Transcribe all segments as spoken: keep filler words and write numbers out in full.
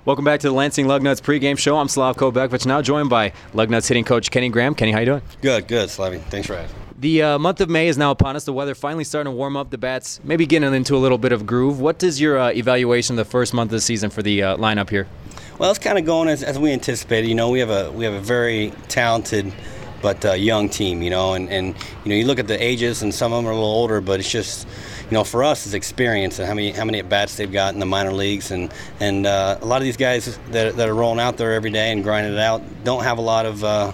Welcome back to the Lansing Lugnuts pregame show. I'm Slavko Bekvich, now joined by Lugnuts hitting coach Kenny Graham. Kenny, how you doing? Good, good, Slavy. Thanks for asking. The uh, month of May is now upon us. The weather finally starting to warm up. The bats maybe getting into a little bit of groove. What is your uh, evaluation of the first month of the season for the uh, lineup here? Well, it's kind of going as, as we anticipated. You know, we have a we have a very talented but uh, young team. You know, and, and you know you look at the ages, and some of them are a little older, but it's just, you know, for us, it's experience and how many how many at bats they've got in the minor leagues, and and uh, a lot of these guys that that are rolling out there every day and grinding it out don't have a lot of uh,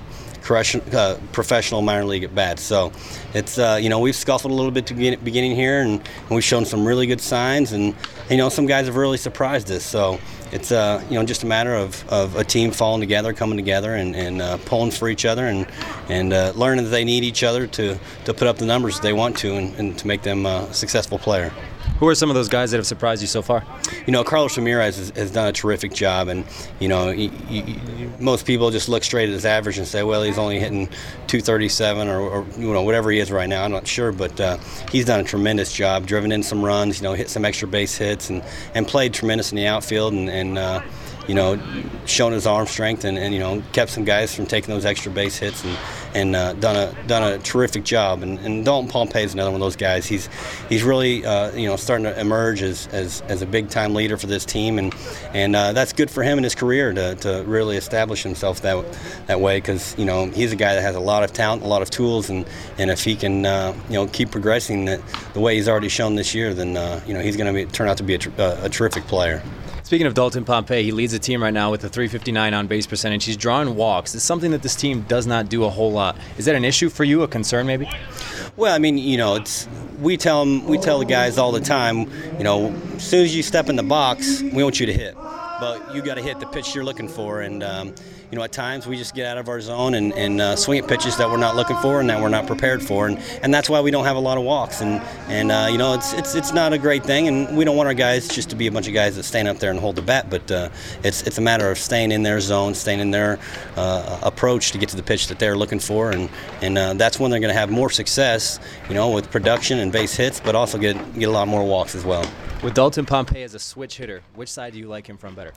Uh, professional minor league at bats. So it's, uh, you know, we've scuffled a little bit to begin, beginning here, and, and we've shown some really good signs, and, and, you know, some guys have really surprised us. So it's, uh, you know, just a matter of, of a team falling together, coming together, and, and uh, pulling for each other, and, and uh, learning that they need each other to, to put up the numbers that they want to, and, and to make them a successful player. Who are some of those guys that have surprised you so far? You know, Carlos Ramirez has, has done a terrific job, and you know, he, he, most people just look straight at his average and say, well, he's only hitting two thirty-seven or, or you know, whatever he is right now. I'm not sure, but uh, he's done a tremendous job, driven in some runs, you know, hit some extra base hits, and, and played tremendous in the outfield, and, and uh, you know, shown his arm strength, and, and you know, kept some guys from taking those extra base hits, and and uh, done a done a terrific job. And, and Dalton Pompey is another one of those guys. He's he's really uh, you know starting to emerge as, as, as a big time leader for this team, and and uh, that's good for him in his career to, to really establish himself that that way, because you know he's a guy that has a lot of talent, a lot of tools, and and if he can uh, you know keep progressing that the way he's already shown this year, then uh, you know he's going to turn out to be a, tr- a terrific player. Speaking of Dalton Pompey, he leads the team right now with a three fifty-nine on-base percentage. He's drawing walks. It's something that this team does not do a whole lot. Is that an issue for you, a concern maybe? Well, I mean, you know, it's we tell them, we tell the guys all the time, you know, as soon as you step in the box, we want you to hit. But you got to hit the pitch you're looking for, and um, you know, at times we just get out of our zone and, and uh, swing at pitches that we're not looking for and that we're not prepared for, and, and that's why we don't have a lot of walks. And and uh, you know, it's it's it's not a great thing, and we don't want our guys just to be a bunch of guys that stand up there and hold the bat. But uh, it's it's a matter of staying in their zone, staying in their uh, approach to get to the pitch that they're looking for, and and uh, that's when they're going to have more success, you know, with production and base hits, but also get get a lot more walks as well. With Dalton Pompey as a switch hitter, which side do you like him from better?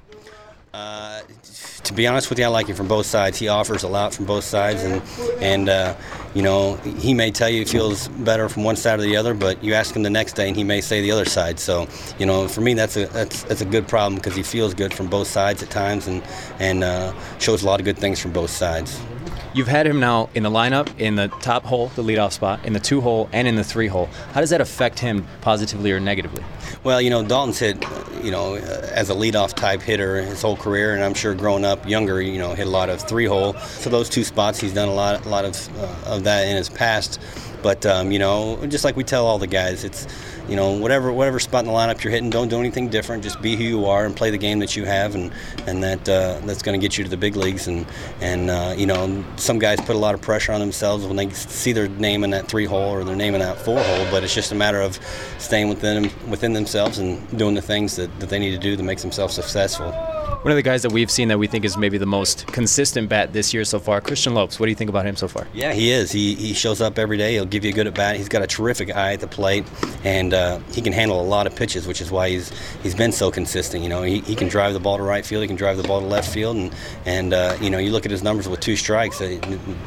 Uh, to be honest with you, I like him from both sides. He offers a lot from both sides, and and uh, you know, he may tell you he feels better from one side or the other, but you ask him the next day and he may say the other side. So you know, for me, that's a that's that's a good problem, because he feels good from both sides at times, and and uh, shows a lot of good things from both sides. You've had him now in the lineup, in the top hole, the leadoff spot, in the two hole, and in the three hole. How does that affect him positively or negatively? Well, you know, Dalton's hit, you know, as a leadoff type hitter his whole career, and I'm sure growing up younger, you know, hit a lot of three hole. So those two spots, he's done a lot, a lot of uh, of that in his past. But um, you know, just like we tell all the guys, it's, you know, whatever whatever spot in the lineup you're hitting, don't do anything different. Just be who you are and play the game that you have, and and that uh, that's going to get you to the big leagues. And and uh, you know, some guys put a lot of pressure on themselves when they see their name in that three hole or their name in that four hole. But it's just a matter of staying within within themselves and doing the things that, that they need to do to make themselves successful. One of the guys that we've seen that we think is maybe the most consistent bat this year so far, Christian Lopes. What do you think about him so far? Yeah, he is. He he shows up every day. He'll give you a good at bat. He's got a terrific eye at the plate, and uh, he can handle a lot of pitches, which is why he's he's been so consistent. You know, he, he can drive the ball to right field. He can drive the ball to left field, and and uh, you know, you look at his numbers with two strikes. It,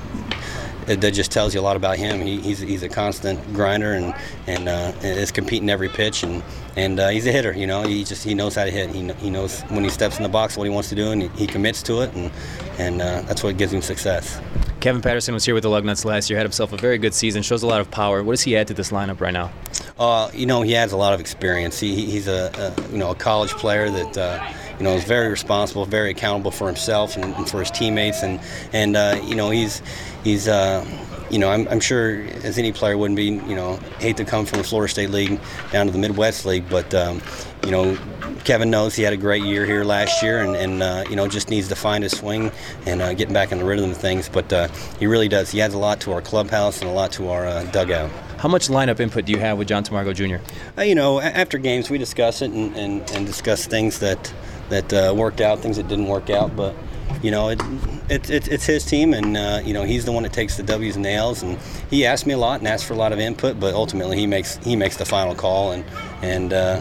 it, that just tells you a lot about him. He, he's he's a constant grinder, and and uh, is competing every pitch, and and uh, he's a hitter. You know, he just he knows how to hit. He he knows when he steps in the box what he wants to do, and he, he commits to it, and and uh, that's what gives him success. Kevin Patterson was here with the Lugnuts last year, had himself a very good season, shows a lot of power. What does he add to this lineup right now? Uh, you know, he adds a lot of experience. He, he's a, a you know a college player that uh, you know is very responsible, very accountable for himself and, and for his teammates, and and uh, you know he's he's. Uh, You know, I'm, I'm sure as any player wouldn't be, you know, hate to come from the Florida State League down to the Midwest League, but, um, you know, Kevin knows he had a great year here last year, and, and uh, you know, just needs to find his swing and uh, getting back in the rhythm of things, but uh, he really does. He adds a lot to our clubhouse and a lot to our uh, dugout. How much lineup input do you have with John Tamargo Junior? Uh, you know, after games we discuss it and, and, and discuss things that, that uh, worked out, things that didn't work out, but you know, it, it, it, it's his team, and, uh, you know, he's the one that takes the W's and the L's, and he asks me a lot and asks for a lot of input, but ultimately he makes he makes the final call, and, and uh,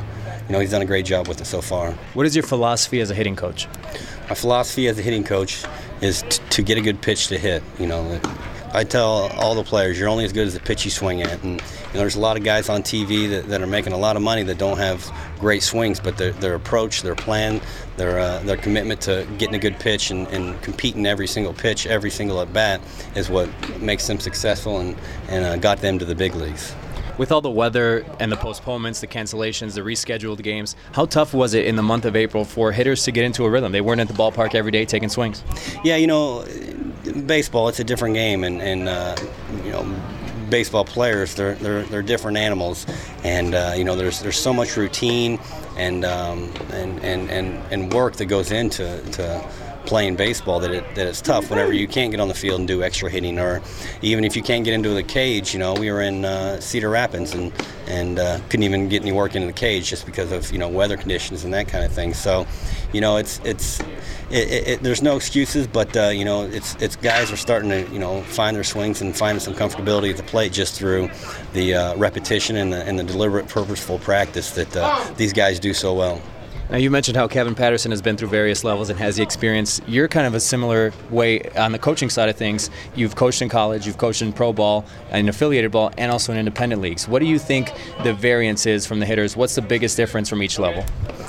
you know, he's done a great job with it so far. What is your philosophy as a hitting coach? My philosophy as a hitting coach is t- to get a good pitch to hit. You know, I tell all the players, you're only as good as the pitch you swing at. And you know, there's a lot of guys on T V that, that are making a lot of money that don't have great swings, but their, their approach, their plan, their uh, their commitment to getting a good pitch and, and competing every single pitch, every single at bat is what makes them successful and, and uh, got them to the big leagues. With all the weather and the postponements, the cancellations, the rescheduled games, how tough was it in the month of April for hitters to get into a rhythm? They weren't at the ballpark every day taking swings. Yeah, you know, baseball, it's a different game, and, and uh, you know, baseball players, they're they're they're different animals, and uh, you know, there's there's so much routine and um, and, and and and work that goes into to playing baseball that it that it's tough whenever you can't get on the field and do extra hitting, or even if you can't get into the cage. You know, we were in uh, Cedar Rapids and and uh, couldn't even get any work into the cage just because of, you know, weather conditions and that kind of thing. So, you know, it's it's it, it, it, there's no excuses, but uh, you know, it's it's guys are starting to, you know, find their swings and find some comfortability at the plate just through the uh, repetition and the and the deliberate, purposeful practice that uh, these guys do so well. Now, you mentioned how Kevin Patterson has been through various levels and has the experience. You're kind of a similar way on the coaching side of things. You've coached in college, you've coached in pro ball, in affiliated ball, and also in independent leagues. What do you think the variance is from the hitters? What's the biggest difference from each level?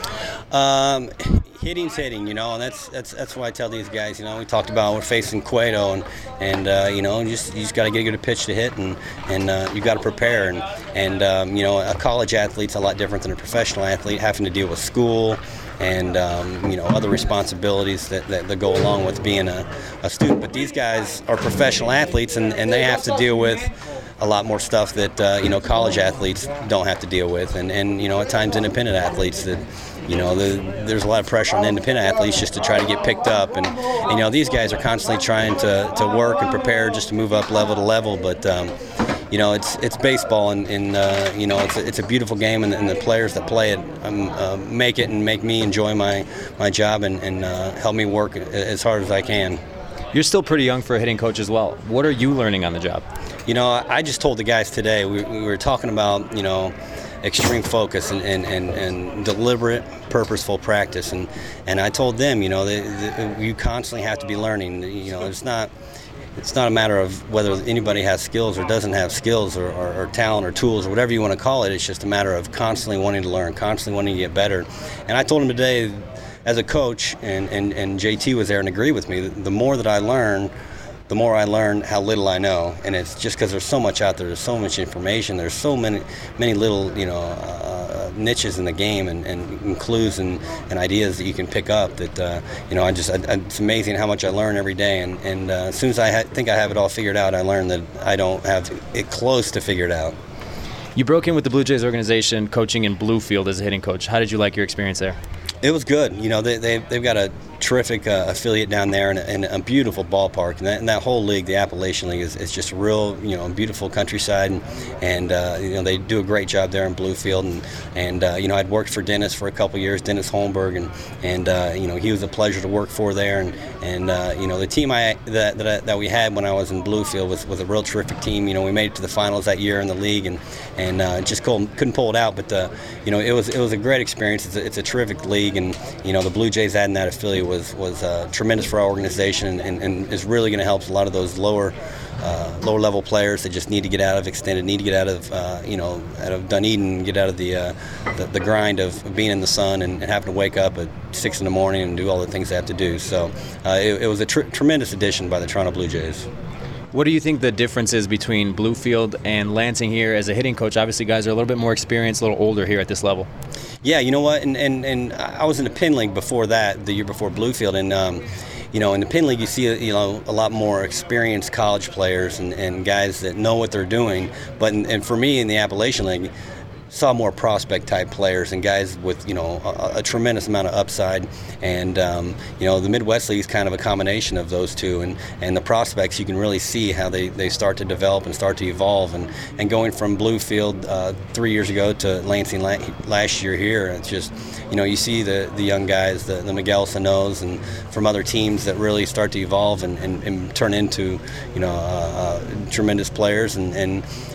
Um, hitting's hitting, you know, and that's that's that's why I tell these guys, you know, we talked about we're facing Cueto, and and uh, you know, you just you just got to get a good pitch to hit, and and uh, you got to prepare, and and um, you know, a college athlete's a lot different than a professional athlete, having to deal with school and um, you know, other responsibilities that, that, that go along with being a, a student. But these guys are professional athletes, and, and they have to deal with a lot more stuff that uh, you know, college athletes don't have to deal with, and and you know, at times independent athletes that, you know, the, there's a lot of pressure on independent athletes just to try to get picked up, and, and you know, these guys are constantly trying to, to work and prepare just to move up level to level, but um, you know, it's it's baseball, and, and uh, you know, it's a, it's a beautiful game, and, and the players that play it um, uh, make it and make me enjoy my, my job, and, and uh, help me work as hard as I can. You're still pretty young for a hitting coach as well. What are you learning on the job? You know, I just told the guys today, we, we were talking about, you know, extreme focus and, and, and, and deliberate, purposeful practice, and, and I told them, you know, that, that you constantly have to be learning. You know, it's not it's not a matter of whether anybody has skills or doesn't have skills, or, or, or talent or tools or whatever you want to call it. It's just a matter of constantly wanting to learn, constantly wanting to get better. And I told them today, as a coach, and, and, and J T was there and agreed with me, the more that I learn, the more I learn how little I know. And it's just because there's so much out there, there's so much information, there's so many many little, you know, uh, niches in the game, and, and clues and, and ideas that you can pick up that, uh, you know, I just, I, it's amazing how much I learn every day. And, and uh, as soon as I ha- think I have it all figured out, I learn that I don't have it close to figured out. You broke in with the Blue Jays organization coaching in Bluefield as a hitting coach. How did you like your experience there? It was good. You know, they, they, they've got a terrific uh, affiliate down there, and a, and a beautiful ballpark. And that, and that whole league, the Appalachian League, is, is just a real, you know, beautiful countryside. And, and uh, you know, they do a great job there in Bluefield. And, and uh, you know, I'd worked for Dennis for a couple years, Dennis Holmberg, and, and uh, you know, he was a pleasure to work for there. And, and uh, you know, the team I that, that I, that we had when I was in Bluefield was, was a real terrific team. You know, we made it to the finals that year in the league, and and uh, just couldn't, couldn't pull it out. But uh, you know, it was it was a great experience. It's a, it's a terrific league, and you know, the Blue Jays adding that affiliate was was uh, tremendous for our organization, and, and is really going to help a lot of those lower uh, lower level players that just need to get out of extended, need to get out of uh, you know, out of Dunedin, get out of the uh, the, the grind of being in the sun and, and having to wake up at six in the morning and do all the things they have to do. So uh, it, it was a tr- tremendous addition by the Toronto Blue Jays. What do you think the difference is between Bluefield and Lansing here as a hitting coach? Obviously, guys are a little bit more experienced, a little older here at this level. Yeah, you know what? And and, and I was in the Penn League before that, the year before Bluefield, and um, you know, in the Penn League, you see you know a lot more experienced college players and, and guys that know what they're doing. But in, and for me in the Appalachian League, saw more prospect type players and guys with, you know, a, a tremendous amount of upside. And um, you know, the Midwest League is kind of a combination of those two, and, and the prospects, you can really see how they, they start to develop and start to evolve. And, and going from Bluefield uh, three years ago to Lansing la- last year here, it's just, you know, you see the, the young guys, the, the Miguel Sano's and from other teams that really start to evolve and, and, and turn into, you know, uh, uh, tremendous players. And, and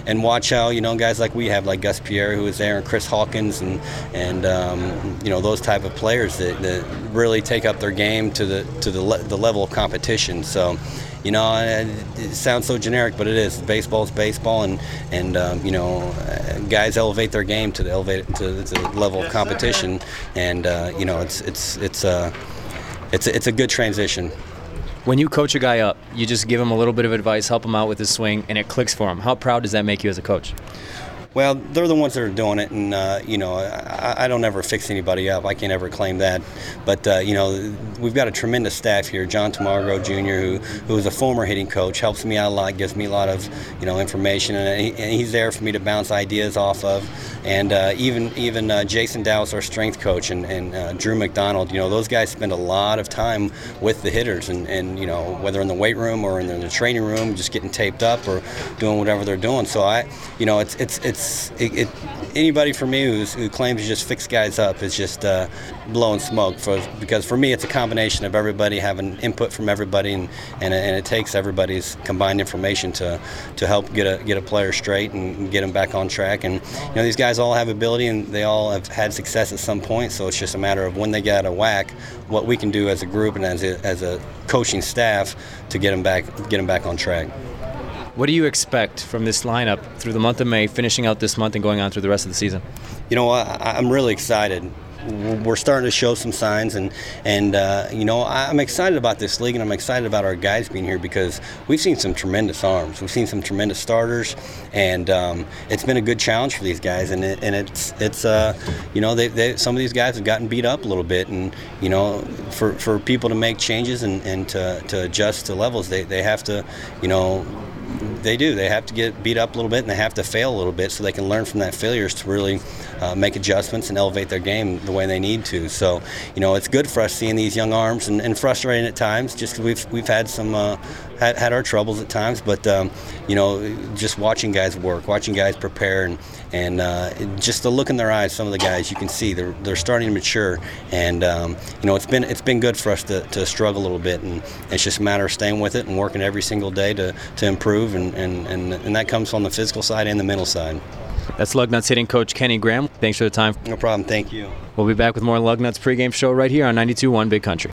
and watch how, you know, guys like we have, like Gus Pierre, who is there, and Chris Hawkins, and and um, you know, those type of players that, that really take up their game to the to the le- the level of competition. So. You know, it sounds so generic, but it is. Baseball is baseball, and and um, you know, guys elevate their game to the elevate to the level of competition, and uh, you know, it's it's it's a it's a, it's a good transition. When you coach a guy up, you just give him a little bit of advice, help him out with his swing, and it clicks for him. How proud does that make you as a coach? Well, they're the ones that are doing it, and uh, you know, I, I don't ever fix anybody up. I can't ever claim that, but uh, you know, we've got a tremendous staff here. John Tamargo Junior, who who is a former hitting coach, helps me out a lot, gives me a lot of you know information, and, he, and he's there for me to bounce ideas off of. And uh, even even uh, Jason Dow's our strength coach, and, and uh, Drew McDonald. You know, those guys spend a lot of time with the hitters, and, and you know, whether in the weight room or in the, in the training room, just getting taped up or doing whatever they're doing. So I, you know, it's it's it's It, it, anybody for me who's, who claims to just fix guys up is just uh, blowing smoke. For because for me it's a combination of everybody having input from everybody, and, and, and it takes everybody's combined information to to help get a get a player straight and get them back on track. And you know, these guys all have ability, and they all have had success at some point. So it's just a matter of when they get out of whack, what we can do as a group and as a, as a coaching staff to get them back get them back on track. What do you expect from this lineup through the month of May, finishing out this month and going on through the rest of the season? You know, I, I'm really excited. We're starting to show some signs, and and uh, you know, I'm excited about this league, and I'm excited about our guys being here because we've seen some tremendous arms. We've seen some tremendous starters, and um, it's been a good challenge for these guys. And it, and it's it's uh, you know, they, they some of these guys have gotten beat up a little bit, and you know, for for people to make changes and, and to to adjust to levels, they they have to, you know. They do. They have to get beat up a little bit, and they have to fail a little bit so they can learn from that failures to really uh, make adjustments and elevate their game the way they need to. So, you know, it's good for us seeing these young arms, and, and frustrating at times, just because we've we've had some uh, had had our troubles at times. But um, you know, just watching guys work, watching guys prepare, and and uh, just the look in their eyes, some of the guys, you can see they're they're starting to mature, and um, you know, it's been it's been good for us to, to struggle a little bit, and it's just a matter of staying with it and working every single day to to improve. And, and, and, and that comes from the physical side and the mental side. That's Lugnuts hitting coach Kenny Graham. Thanks for the time. No problem. Thank you. We'll be back with more Lugnuts pregame show right here on ninety-two point one Big Country.